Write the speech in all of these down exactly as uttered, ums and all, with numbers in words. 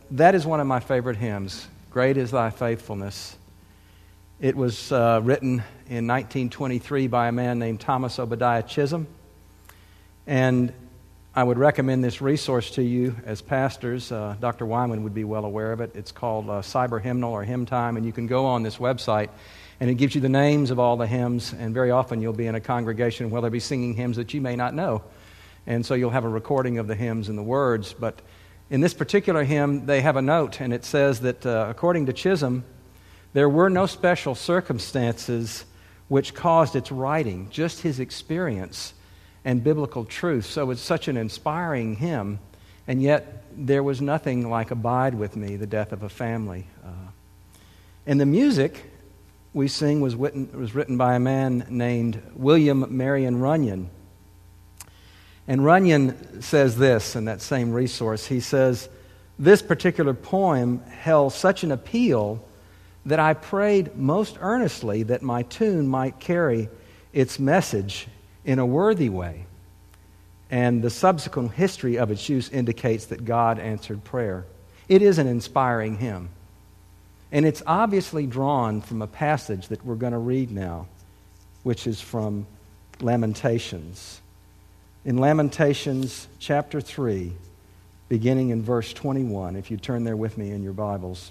that is one of my favorite hymns, Great is Thy Faithfulness. It was uh, written in nineteen twenty-three by a man named Thomas Obadiah Chisholm. And I would recommend this resource to you as pastors. Uh, Doctor Wyman would be well aware of it. It's called uh, Cyber Hymnal or Hymn Time, and you can go on this website, and it gives you the names of all the hymns, and very often you'll be in a congregation where they'll be singing hymns that you may not know. And so you'll have a recording of the hymns and the words. But in this particular hymn, they have a note, and it says that uh, according to Chisholm, there were no special circumstances which caused its writing, just his experience and biblical truth. So it's such an inspiring hymn, and yet there was nothing like Abide With Me, the death of a family. Uh, and the music we sing was written, was written by a man named William Marion Runyon. And Runyon says this in that same resource. He says, "This particular poem held such an appeal that I prayed most earnestly that my tune might carry its message in a worthy way. And the subsequent history of its use indicates that God answered prayer." It is an inspiring hymn. And it's obviously drawn from a passage that we're going to read now, which is from Lamentations. In Lamentations chapter three, beginning in verse twenty-one, if you turn there with me in your Bibles.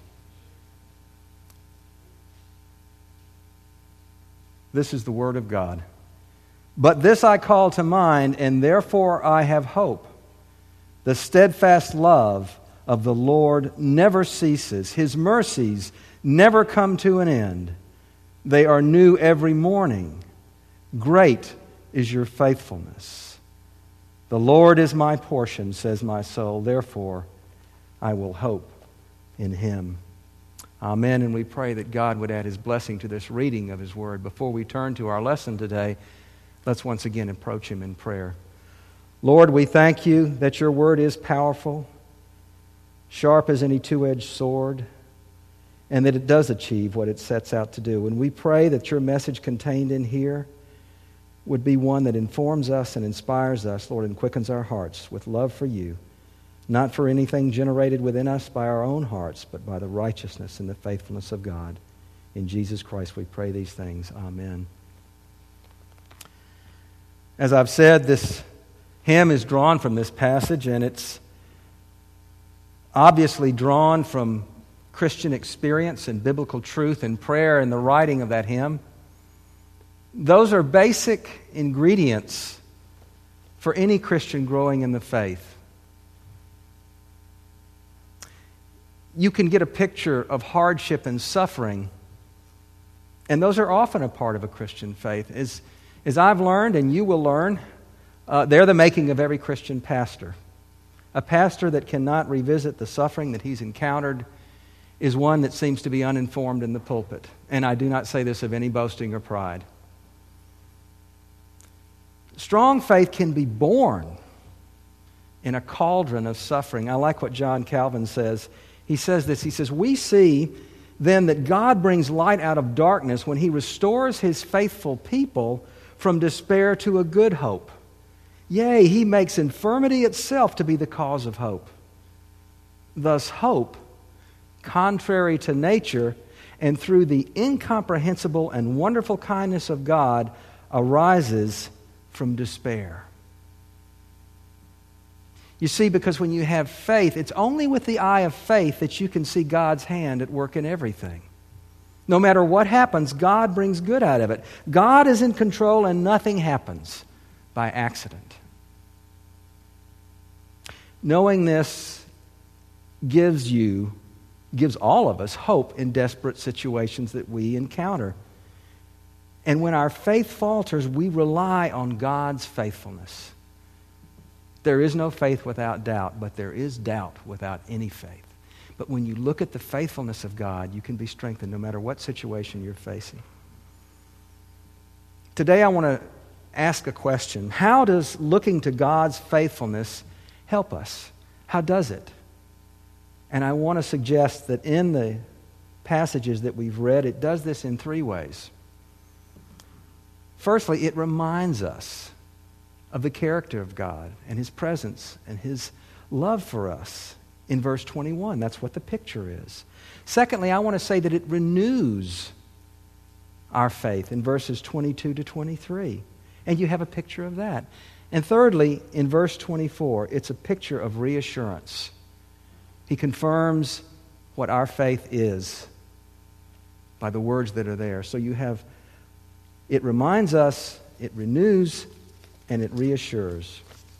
This is the word of God. "But this I call to mind, and therefore I have hope. The steadfast love of the Lord never ceases. His mercies never come to an end. They are new every morning. Great is your faithfulness. The Lord is my portion, says my soul. Therefore I will hope in Him." Amen. And we pray that God would add His blessing to this reading of His Word. Before we turn to our lesson today, let's once again approach Him in prayer. Lord, we thank You that Your Word is powerful, sharp as any two-edged sword, and that it does achieve what it sets out to do. And we pray that Your message contained in here would be one that informs us and inspires us, Lord, and quickens our hearts with love for You, not for anything generated within us by our own hearts, but by the righteousness and the faithfulness of God. In Jesus Christ we pray these things. Amen. As I've said, this hymn is drawn from this passage, and it's obviously drawn from Christian experience and biblical truth and prayer in the writing of that hymn. Those are basic ingredients for any Christian growing in the faith. You can get a picture of hardship and suffering, and those are often a part of a Christian faith. As, as I've learned, and you will learn, uh, they're the making of every Christian pastor. A pastor that cannot revisit the suffering that he's encountered is one that seems to be uninformed in the pulpit. And I do not say this of any boasting or pride. Strong faith can be born in a cauldron of suffering. I like what John Calvin says. He says this, he says, "We see then that God brings light out of darkness when He restores His faithful people from despair to a good hope. Yea, He makes infirmity itself to be the cause of hope. Thus hope, contrary to nature, and through the incomprehensible and wonderful kindness of God, arises from despair." You see, because when you have faith, it's only with the eye of faith that you can see God's hand at work in everything. No matter what happens, God brings good out of it. God is in control, and nothing happens by accident. Knowing this gives you, gives all of us hope in desperate situations that we encounter. And when our faith falters, we rely on God's faithfulness. There is no faith without doubt, but there is doubt without any faith. But when you look at the faithfulness of God, you can be strengthened no matter what situation you're facing. Today I want to ask a question. How does looking to God's faithfulness help us? How does it? And I want to suggest that in the passages that we've read, it does this in three ways. Firstly, it reminds us of the character of God and His presence and His love for us in verse twenty-one. That's what the picture is. Secondly, I want to say that it renews our faith in verses twenty-two to twenty-three. And you have a picture of that. And thirdly, in verse twenty-four, it's a picture of reassurance. He confirms what our faith is by the words that are there. So you have, it reminds us, it renews, and it reassures.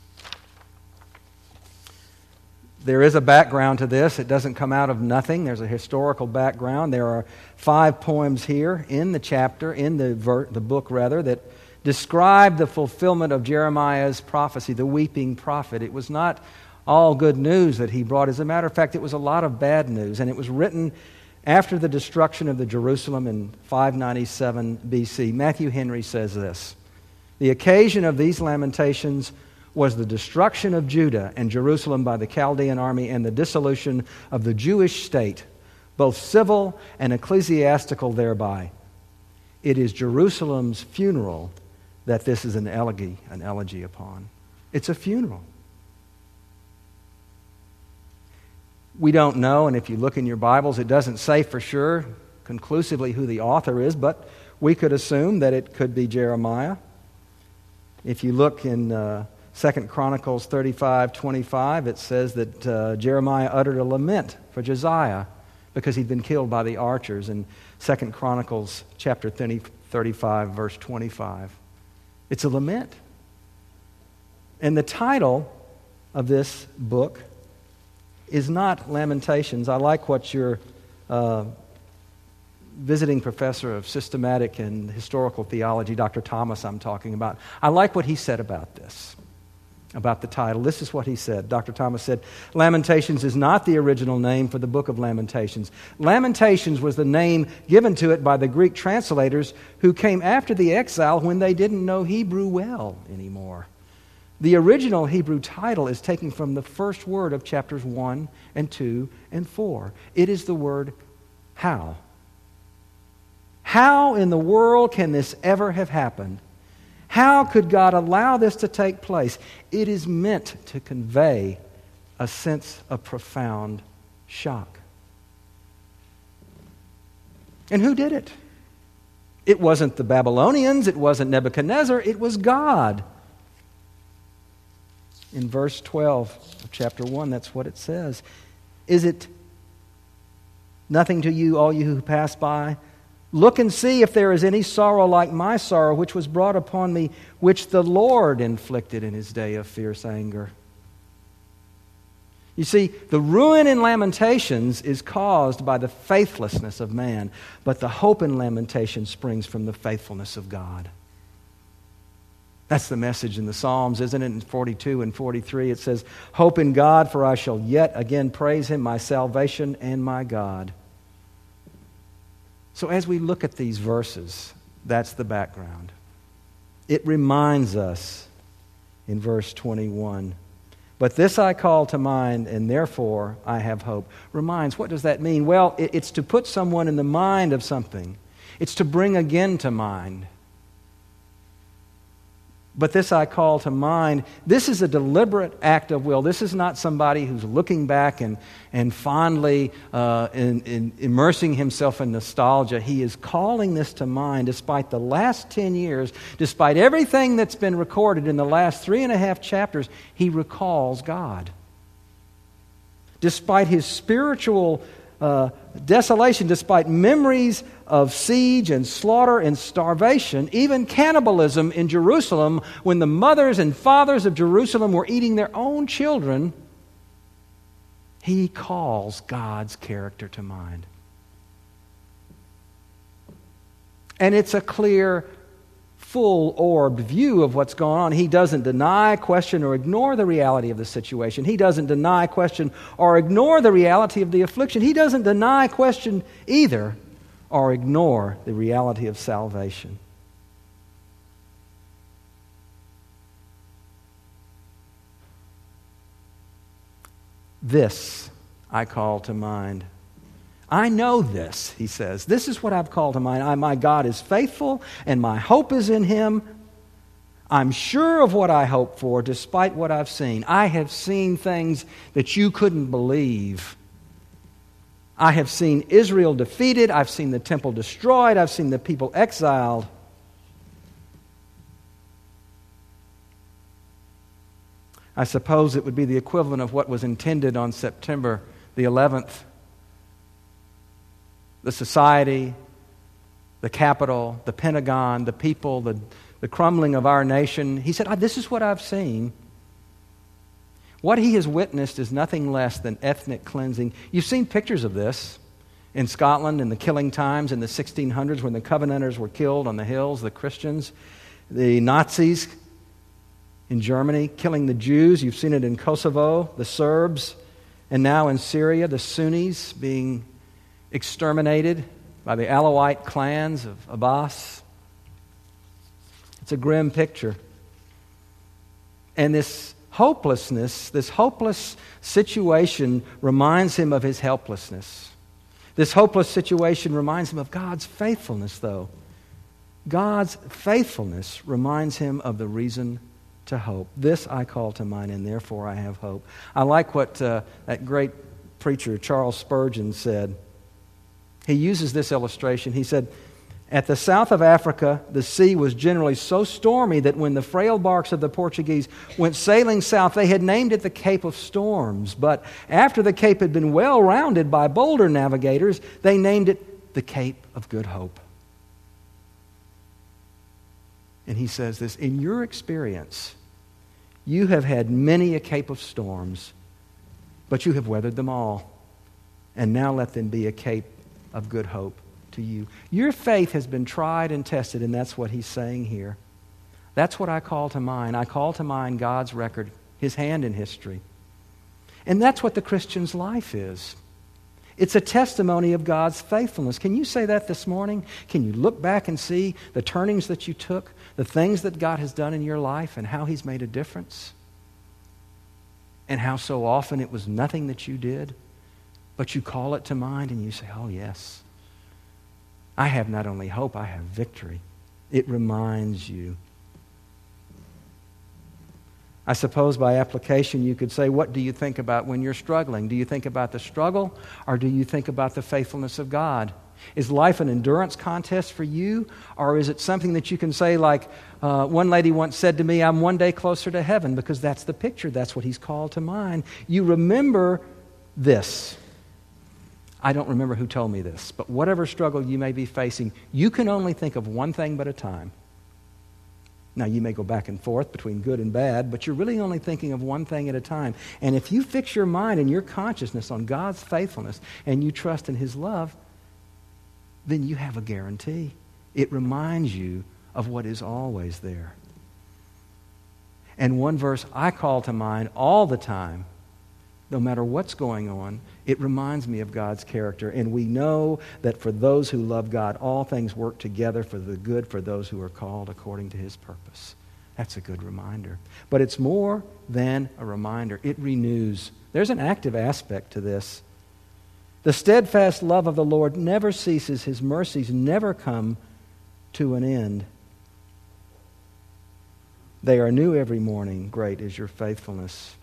There is a background to this. It doesn't come out of nothing. There's a historical background. There are five poems here in the chapter, in the ver- the book rather, that describe the fulfillment of Jeremiah's prophecy, the weeping prophet. It was not all good news that he brought. As a matter of fact, it was a lot of bad news, and it was written after the destruction of the Jerusalem in five ninety-seven B C. Matthew Henry says this: "The occasion of these lamentations was the destruction of Judah and Jerusalem by the Chaldean army and the dissolution of the Jewish state, both civil and ecclesiastical thereby. It is Jerusalem's funeral that this is an elegy, an elegy upon." It's a funeral. We don't know, and if you look in your Bibles, it doesn't say for sure conclusively who the author is, but we could assume that it could be Jeremiah. If you look in uh, Second Chronicles thirty-five twenty-five, it says that uh, Jeremiah uttered a lament for Josiah because he'd been killed by the archers in Second Chronicles chapter thirty-five, verse twenty-five. It's a lament. And the title of this book is not Lamentations. I like what your uh, visiting professor of systematic and historical theology, Doctor Thomas, I'm talking about, I like what he said about this, about the title. This is what he said. Doctor Thomas said, "Lamentations is not the original name for the book of Lamentations. Lamentations was the name given to it by the Greek translators who came after the exile when they didn't know Hebrew well anymore. The original Hebrew title is taken from the first word of chapters one and two and four. It is the word how. How in the world can this ever have happened? How could God allow this to take place? It is meant to convey a sense of profound shock." And who did it? It wasn't the Babylonians, it wasn't Nebuchadnezzar, it was God. In verse twelve of chapter one, that's what it says. "Is it nothing to you, all you who pass by? Look and see if there is any sorrow like my sorrow, which was brought upon me, which the Lord inflicted in his day of fierce anger." You see, the ruin in Lamentations is caused by the faithlessness of man, but the hope in Lamentations springs from the faithfulness of God. That's the message in the Psalms, isn't it? In forty-two and forty-three, it says, "Hope in God, for I shall yet again praise him, my salvation and my God." So as we look at these verses, that's the background. It reminds us in verse twenty-one, "But this I call to mind, and therefore I have hope." Reminds, what does that mean? Well, it's to put someone in the mind of something. It's to bring again to mind. But this I call to mind. This is a deliberate act of will. This is not somebody who's looking back and, and fondly uh, in, in immersing himself in nostalgia. He is calling this to mind despite the last ten years, despite everything that's been recorded in the last three and a half chapters, he recalls God. Despite his spiritual uh, desolation, despite memories of siege and slaughter and starvation, even cannibalism in Jerusalem, when the mothers and fathers of Jerusalem were eating their own children, he calls God's character to mind. And it's a clear, full-orbed view of what's going on. He doesn't deny, question, or ignore the reality of the situation. He doesn't deny, question, or ignore the reality of the affliction. He doesn't deny, question either, or ignore the reality of salvation. This I call to mind. I know this, he says. This is what I've called to mind. I, my God is faithful, and my hope is in him. I'm sure of what I hope for, despite what I've seen. I have seen things that you couldn't believe. I have seen Israel defeated. I've seen the temple destroyed. I've seen the people exiled. I suppose it would be the equivalent of what was intended on September the eleventh. The society, the Capitol, the Pentagon, the people, the, the crumbling of our nation. He said, this is what I've seen. What he has witnessed is nothing less than ethnic cleansing. You've seen pictures of this in Scotland in the killing times in the sixteen hundreds when the Covenanters were killed on the hills, the Christians, the Nazis in Germany killing the Jews. You've seen it in Kosovo, the Serbs, and now in Syria, the Sunnis being exterminated by the Alawite clans of Abbas. It's a grim picture. And this hopelessness, this hopeless situation reminds him of his helplessness. This hopeless situation reminds him of God's faithfulness, though. God's faithfulness reminds him of the reason to hope. This I call to mind, and therefore I have hope. I like what uh, that great preacher Charles Spurgeon said. He uses this illustration. He said, at the south of Africa, the sea was generally so stormy that when the frail barks of the Portuguese went sailing south, they had named it the Cape of Storms. But after the Cape had been well rounded by bolder navigators, they named it the Cape of Good Hope. And he says this, in your experience, you have had many a cape of storms, but you have weathered them all. And now let them be a cape of good hope to you. Your faith has been tried and tested, and that's what he's saying here. That's what I call to mind. I call to mind God's record, his hand in history. And that's what the Christian's life is. It's a testimony of God's faithfulness. Can you say that this morning? Can you look back and see the turnings that you took, the things that God has done in your life, and how he's made a difference? And how so often it was nothing that you did, but you call it to mind and you say, oh yes, I have not only hope, I have victory. It reminds you. I suppose by application you could say, what do you think about when you're struggling? Do you think about the struggle, or do you think about the faithfulness of God? Is life an endurance contest for you, or is it something that you can say like uh, one lady once said to me, I'm one day closer to heaven, because that's the picture. That's what he's called to mind. You remember this. I don't remember who told me this, but whatever struggle you may be facing, you can only think of one thing at a time. Now, you may go back and forth between good and bad, but you're really only thinking of one thing at a time. And if you fix your mind and your consciousness on God's faithfulness and you trust in his love, then you have a guarantee. It reminds you of what is always there. And one verse I call to mind all the time, no matter what's going on, it reminds me of God's character. And we know that for those who love God, all things work together for the good for those who are called according to his purpose. That's a good reminder. But it's more than a reminder. It renews. There's an active aspect to this. The steadfast love of the Lord never ceases. His mercies never come to an end. They are new every morning. Great is your faithfulness.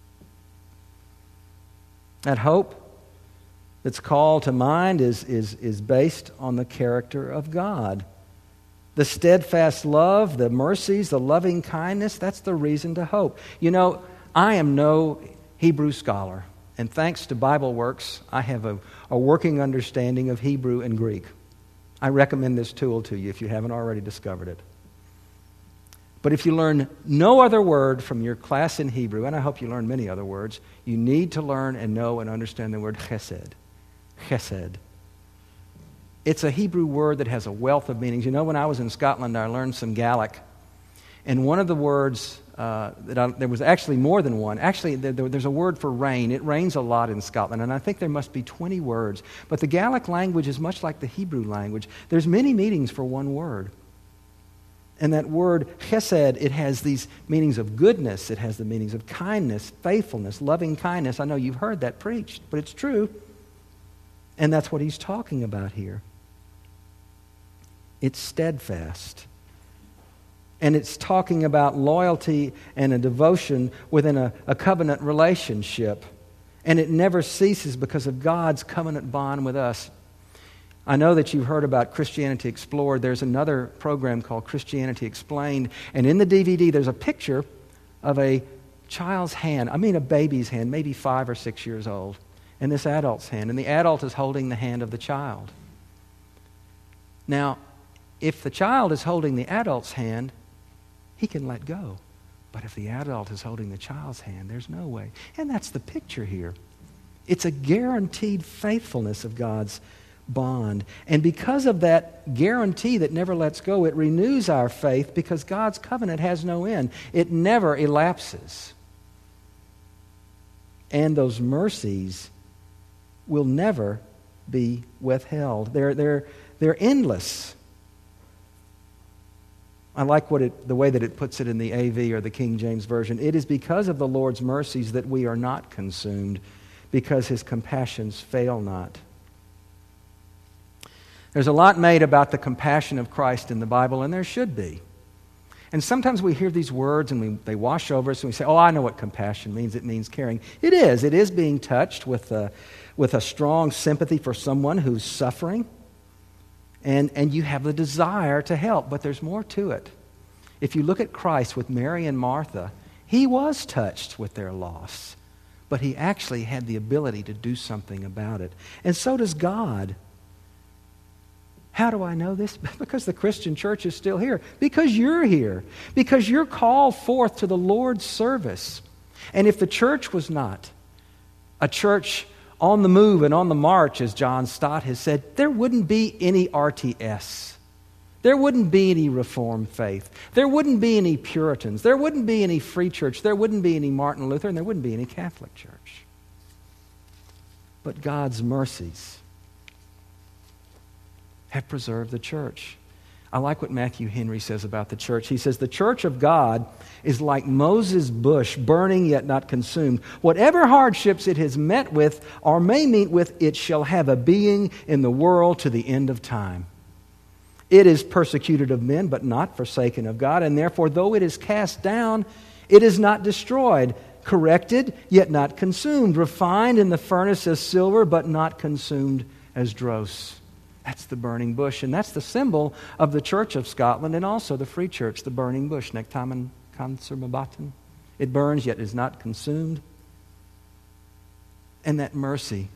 That hope that's called to mind is, is, is based on the character of God. The steadfast love, the mercies, the loving kindness, that's the reason to hope. You know, I am no Hebrew scholar, and thanks to Bible Works, I have a, a working understanding of Hebrew and Greek. I recommend this tool to you if you haven't already discovered it. But if you learn no other word from your class in Hebrew, and I hope you learn many other words, you need to learn and know and understand the word chesed. Chesed. It's a Hebrew word that has a wealth of meanings. You know, when I was in Scotland, I learned some Gaelic. And one of the words, uh, that I, there was actually more than one. Actually, there, there, there's a word for rain. It rains a lot in Scotland, and I think there must be twenty words. But the Gaelic language is much like the Hebrew language. There's many meanings for one word. And that word chesed, it has these meanings of goodness. It has the meanings of kindness, faithfulness, loving kindness. I know you've heard that preached, but it's true. And that's what he's talking about here. It's steadfast. And it's talking about loyalty and a devotion within a, a covenant relationship. And it never ceases because of God's covenant bond with us. I know that you've heard about Christianity Explored. There's another program called Christianity Explained. And in the D V D, there's a picture of a child's hand. I mean a baby's hand, maybe five or six years old. And this adult's hand. And the adult is holding the hand of the child. Now, if the child is holding the adult's hand, he can let go. But if the adult is holding the child's hand, there's no way. And that's the picture here. It's a guaranteed faithfulness of God's bond. And because of that guarantee that never lets go, it renews our faith because God's covenant has no end. It never elapses. And those mercies will never be withheld. They're, they're, they're endless. I like what it, the way that it puts it in the A V or the King James Version. It is because of the Lord's mercies that we are not consumed, because His compassions fail not. There's a lot made about the compassion of Christ in the Bible, and there should be. And sometimes we hear these words and we, they wash over us and we say, oh, I know what compassion means. It means caring. It is. It is being touched with a, with a strong sympathy for someone who's suffering. And, and you have the desire to help, but there's more to it. If you look at Christ with Mary and Martha, He was touched with their loss, but He actually had the ability to do something about it. And so does God. How do I know this? Because the Christian church is still here. Because you're here. Because you're called forth to the Lord's service. And if the church was not a church on the move and on the march, as John Stott has said, there wouldn't be any R T S. There wouldn't be any Reformed faith. There wouldn't be any Puritans. There wouldn't be any Free Church. There wouldn't be any Martin Luther, and there wouldn't be any Catholic Church. But God's mercies have preserved the church. I like what Matthew Henry says about the church. He says, the church of God is like Moses' bush, burning yet not consumed. Whatever hardships it has met with or may meet with, it shall have a being in the world to the end of time. It is persecuted of men, but not forsaken of God, and therefore, though it is cast down, it is not destroyed. Corrected, yet not consumed. Refined in the furnace as silver, but not consumed as dross. That's the burning bush, and that's the symbol of the Church of Scotland and also the Free Church, the burning bush. Nectamen consummabatan. It burns, yet is not consumed. And that mercy.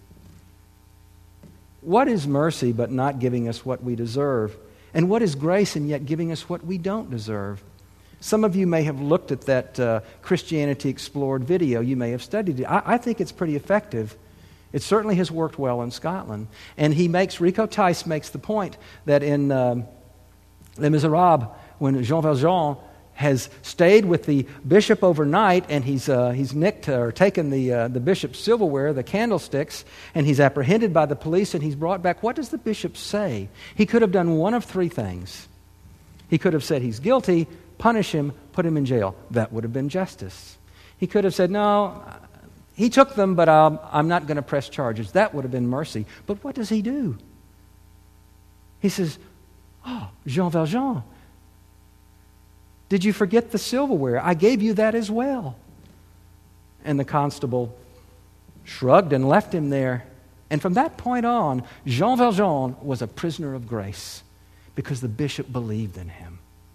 What is mercy but not giving us what we deserve? And what is grace and yet giving us what we don't deserve? Some of you may have looked at that uh, Christianity Explored video. You may have studied it. I, I think it's pretty effective. It certainly has worked well in Scotland. And he makes, Rico Tice makes the point that in um, Les Miserables, when Jean Valjean has stayed with the bishop overnight and he's uh, he's nicked or taken the uh, the bishop's silverware, the candlesticks, and he's apprehended by the police and he's brought back, what does the bishop say? He could have done one of three things. He could have said he's guilty, punish him, put him in jail. That would have been justice. He could have said, no, he took them, but um, I'm not going to press charges. That would have been mercy. But what does he do? He says, oh, Jean Valjean, did you forget the silverware? I gave you that as well. And the constable shrugged and left him there. And from that point on, Jean Valjean was a prisoner of grace because the bishop believed in him.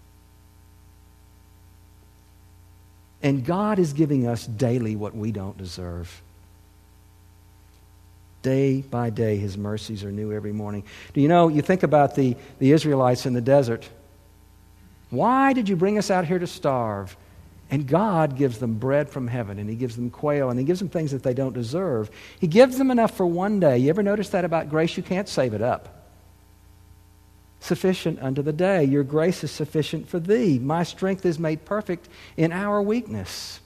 And God is giving us daily what we don't deserve. Day by day, His mercies are new every morning. Do you know, you think about the, the Israelites in the desert. Why did you bring us out here to starve? And God gives them bread from heaven, and He gives them quail, and He gives them things that they don't deserve. He gives them enough for one day. You ever notice that about grace? You can't save it up. Sufficient unto the day. Your grace is sufficient for thee. My strength is made perfect in our weakness.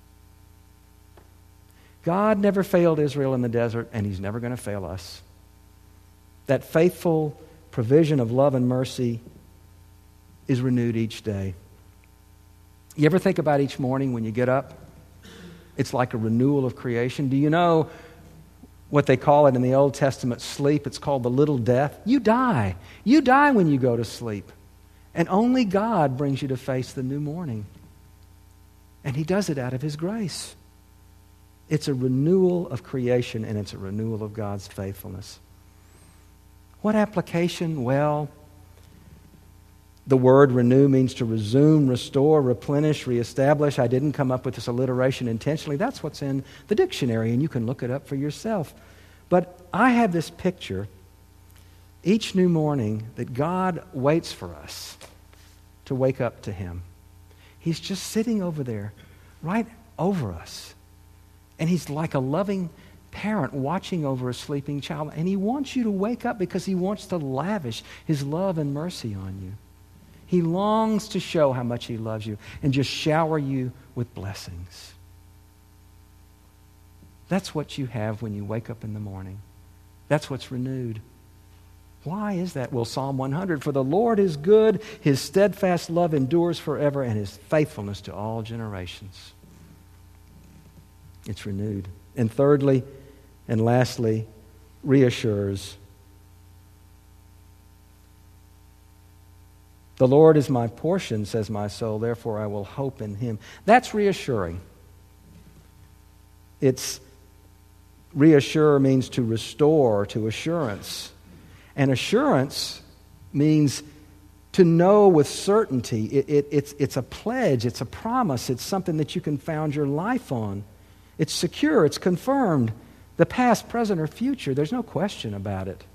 God never failed Israel in the desert, and He's never going to fail us. That faithful provision of love and mercy is renewed each day. You ever think about each morning when you get up? It's like a renewal of creation. Do you know what they call it in the Old Testament sleep? It's called the little death. You die. You die when you go to sleep. And only God brings you to face the new morning. And He does it out of His grace. It's a renewal of creation, and it's a renewal of God's faithfulness. What application? Well, the word renew means to resume, restore, replenish, reestablish. I didn't come up with this alliteration intentionally. That's what's in the dictionary, and you can look it up for yourself. But I have this picture each new morning that God waits for us to wake up to Him. He's just sitting over there, right over us. And He's like a loving parent watching over a sleeping child. And He wants you to wake up because He wants to lavish His love and mercy on you. He longs to show how much He loves you and just shower you with blessings. That's what you have when you wake up in the morning. That's what's renewed. Why is that? Well, Psalm one hundred, for the Lord is good, His steadfast love endures forever, and His faithfulness to all generations. It's renewed. And thirdly, and lastly, reassures. The Lord is my portion, says my soul, therefore I will hope in Him. That's reassuring. It's reassure means to restore, to assurance. And assurance means to know with certainty. It, it, it's, it's a pledge, it's a promise, it's something that you can found your life on. It's secure, it's confirmed. The past, present, or future, there's no question about it.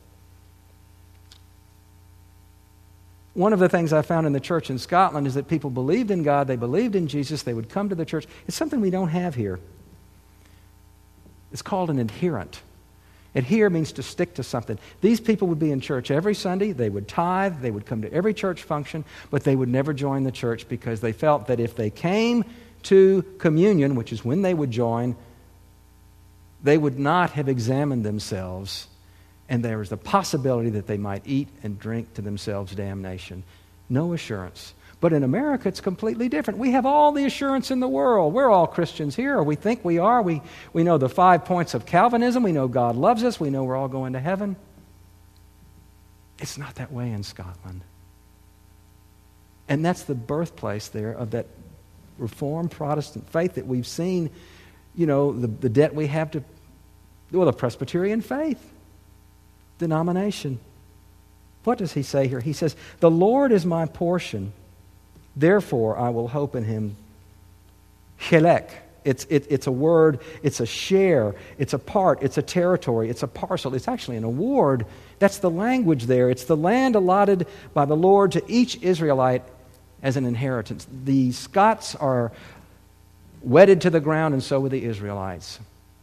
One of the things I found in the church in Scotland is that people believed in God, they believed in Jesus, they would come to the church. It's something we don't have here. It's called an adherent. Adhere means to stick to something. These people would be in church every Sunday, they would tithe, they would come to every church function, but they would never join the church because they felt that if they came to communion, which is when they would join, they would not have examined themselves, and there was the possibility that they might eat and drink to themselves damnation. No assurance. But in America, it's completely different. We have all the assurance in the world. We're all Christians here, or we think we are. We, we know the five points of Calvinism. We know God loves us. We know we're all going to heaven. It's not that way in Scotland. And that's the birthplace there of that Reformed Protestant faith that we've seen, you know, the, the debt we have to, well, the Presbyterian faith denomination. What does he say here? He says, the Lord is my portion, therefore I will hope in Him. Chelek. It's, it, it's a word, it's a share, it's a part, it's a territory, it's a parcel. It's actually an award. That's the language there. It's the land allotted by the Lord to each Israelite as an inheritance. The Scots are wedded to the ground, and so were the Israelites.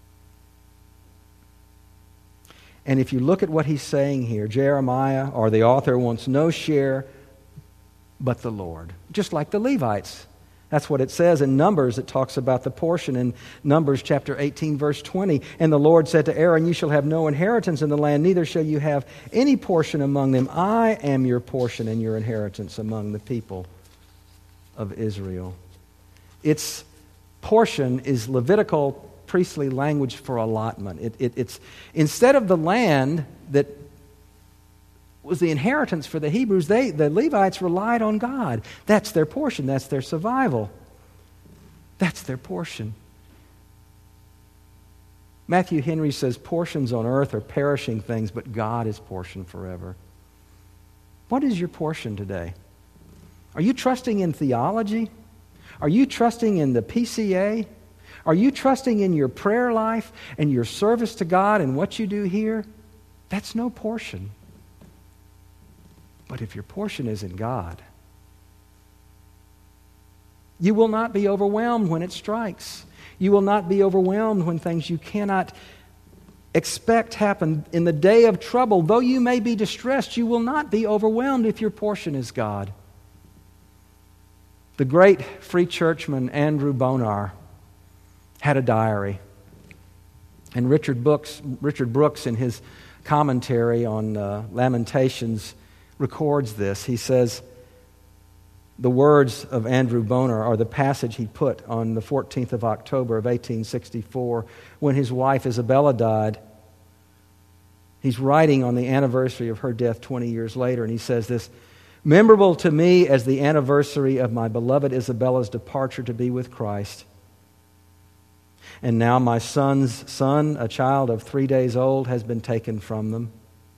And if you look at what he's saying here, Jeremiah, or the author, wants no share but the Lord. Just like the Levites. That's what it says in Numbers. It talks about the portion in Numbers chapter eighteen, verse twenty. And the Lord said to Aaron, you shall have no inheritance in the land, neither shall you have any portion among them. I am your portion and your inheritance among the people of Israel. Its portion is Levitical priestly language for allotment. It, it, it's instead of the land that was the inheritance for the Hebrews, they the Levites relied on God. That's their portion. That's their survival. That's their portion. Matthew Henry says portions on earth are perishing things, but God is portion forever. What is your portion today? Are you trusting in theology? Are you trusting in the P C A? Are you trusting in your prayer life and your service to God and what you do here? That's no portion. But if your portion is in God, you will not be overwhelmed when it strikes. You will not be overwhelmed when things you cannot expect happen. In the day of trouble, though you may be distressed, you will not be overwhelmed if your portion is God. The great free churchman Andrew Bonar had a diary. And Richard Brooks, Richard Brooks in his commentary on uh, Lamentations records this. He says, the words of Andrew Bonar are the passage he put on the fourteenth of October of eighteen sixty-four when his wife Isabella died. He's writing on the anniversary of her death twenty years later, and he says this, memorable to me as the anniversary of my beloved Isabella's departure to be with Christ. And now my son's son, a child of three days old, has been taken from them.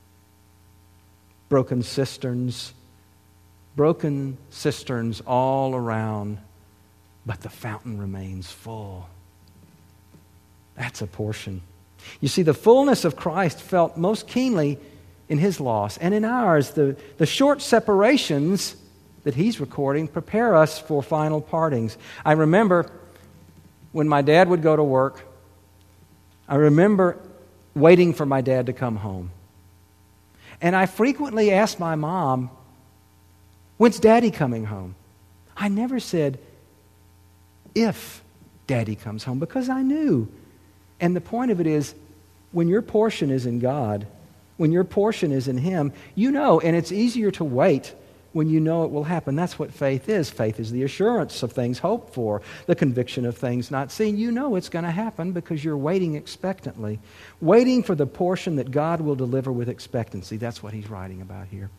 Broken cisterns, broken cisterns all around, but the fountain remains full. That's a portion. You see, the fullness of Christ felt most keenly in his loss, and in ours, the, the short separations that he's recording prepare us for final partings. I remember when my dad would go to work, I remember waiting for my dad to come home. And I frequently asked my mom, "When's Daddy coming home?" I never said, "if Daddy comes home," because I knew. And the point of it is, when your portion is in God, when your portion is in Him, you know, and it's easier to wait when you know it will happen. That's what faith is. Faith is the assurance of things hoped for, the conviction of things not seen. You know it's going to happen because you're waiting expectantly, waiting for the portion that God will deliver with expectancy. That's what he's writing about here.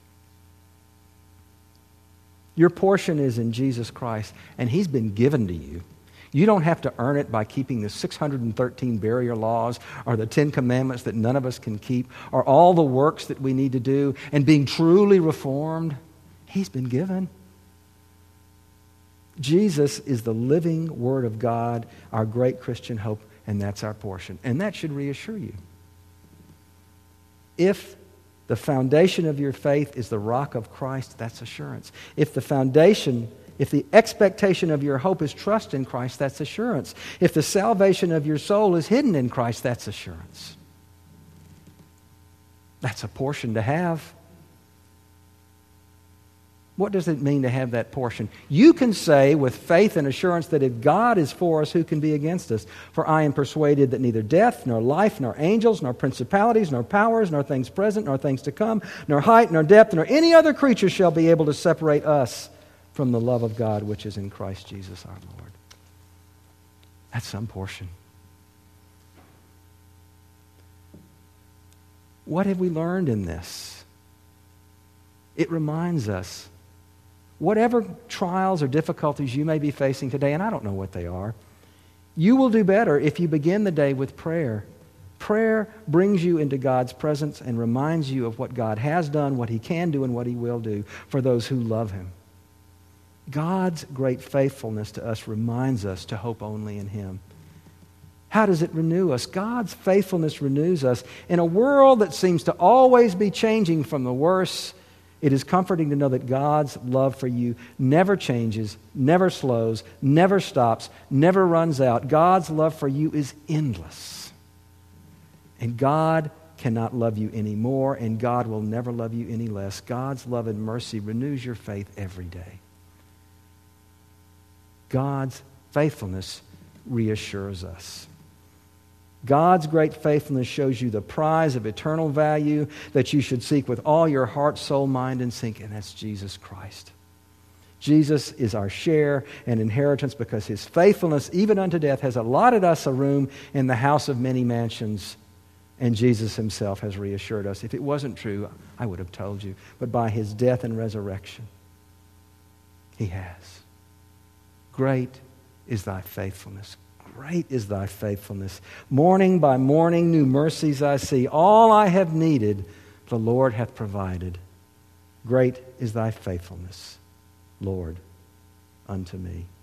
Your portion is in Jesus Christ, and He's been given to you. You don't have to earn it by keeping the six hundred thirteen barrier laws or the Ten Commandments that none of us can keep or all the works that we need to do and being truly reformed. He's been given. Jesus is the living Word of God, our great Christian hope, and that's our portion. And that should reassure you. If the foundation of your faith is the rock of Christ, that's assurance. If the foundation If the expectation of your hope is trust in Christ, that's assurance. If the salvation of your soul is hidden in Christ, that's assurance. That's a portion to have. What does it mean to have that portion? You can say with faith and assurance that if God is for us, who can be against us? For I am persuaded that neither death, nor life, nor angels, nor principalities, nor powers, nor things present, nor things to come, nor height, nor depth, nor any other creature shall be able to separate us from the love of God which is in Christ Jesus our Lord. That's some portion. What have we learned in this? It reminds us, whatever trials or difficulties you may be facing today, and I don't know what they are, you will do better if you begin the day with prayer. Prayer brings you into God's presence and reminds you of what God has done, what He can do, and what He will do for those who love Him. God's great faithfulness to us reminds us to hope only in Him. How does it renew us? God's faithfulness renews us. In a world that seems to always be changing from the worse, it is comforting to know that God's love for you never changes, never slows, never stops, never runs out. God's love for you is endless. And God cannot love you any more, and God will never love you any less. God's love and mercy renews your faith every day. God's faithfulness reassures us. God's great faithfulness shows you the prize of eternal value that you should seek with all your heart, soul, mind, and strength, and that's Jesus Christ. Jesus is our share and inheritance because His faithfulness, even unto death, has allotted us a room in the house of many mansions, and Jesus Himself has reassured us. If it wasn't true, I would have told you. But by His death and resurrection, He has. Great is thy faithfulness. Great is thy faithfulness. Morning by morning, new mercies I see. All I have needed, the Lord hath provided. Great is thy faithfulness, Lord, unto me.